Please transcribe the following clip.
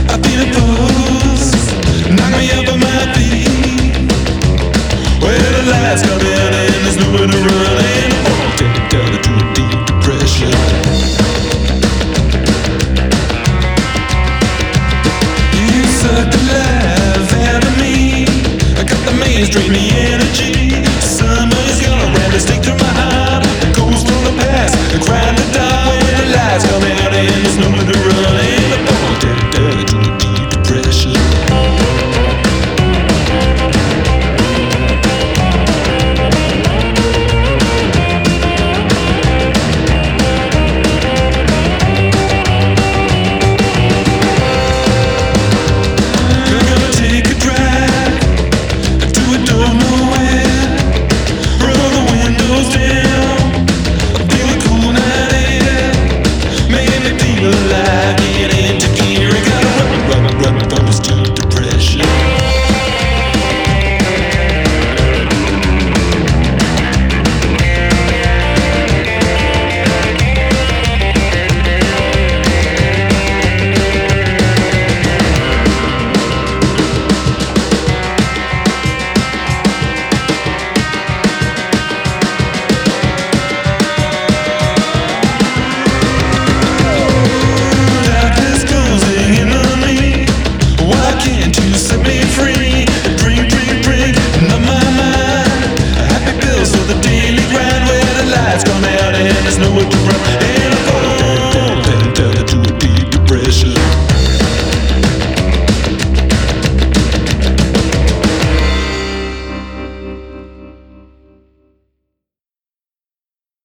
I feel a pulse, knock me up on my feet. Well, the lights come in and there's nowhere to run, and I won't take it down into a deep depression. You suck the life out of me. I cut the mainstream.